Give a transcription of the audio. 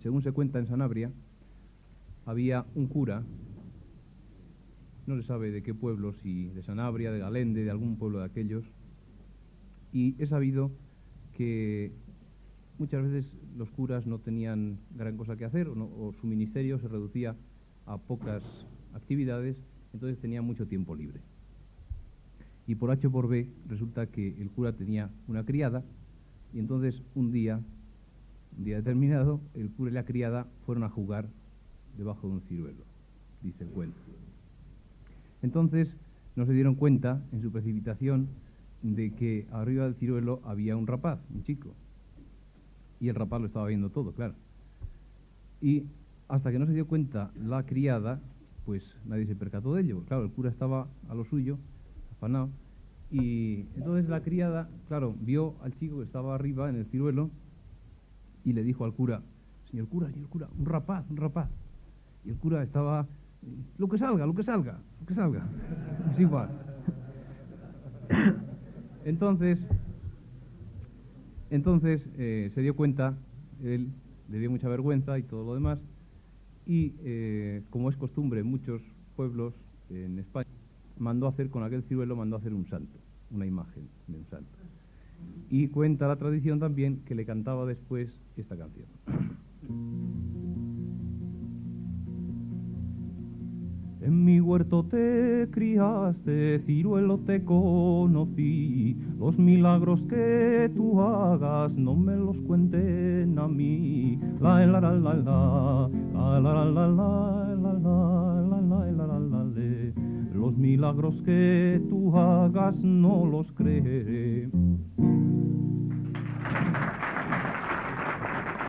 según se cuenta en Sanabria, había un cura, no se sabe de qué pueblo, si de Sanabria, de Galende, de algún pueblo de aquellos, y he sabido que muchas veces los curas no tenían gran cosa que hacer, o su ministerio se reducía a pocas actividades, entonces tenía mucho tiempo libre. Y por H o por B resulta que el cura tenía una criada, y entonces un día determinado, el cura y la criada fueron a jugar debajo de un ciruelo, dice el cuento. Entonces no se dieron cuenta, en su precipitación, de que arriba del ciruelo había un rapaz, un chico, y el rapaz lo estaba viendo todo, claro. Y hasta que no se dio cuenta la criada, pues nadie se percató de ello. Claro, el cura estaba a lo suyo, afanado, y entonces la criada, claro, vio al chico que estaba arriba en el ciruelo y le dijo al cura, señor cura, un rapaz. Y el cura estaba, lo que salga. Es igual. Entonces se dio cuenta, él le dio mucha vergüenza y todo lo demás, y como es costumbre en muchos pueblos en España, mandó hacer con aquel ciruelo un santo, una imagen de un santo. Y cuenta la tradición también que le cantaba después esta canción. En mi huerto te criaste, ciruelo te conocí, los milagros que tú hagas no me los cuenten a mí. La la la la la, la la la la la, la la la la la le. Los milagros que tú hagas no los creeré.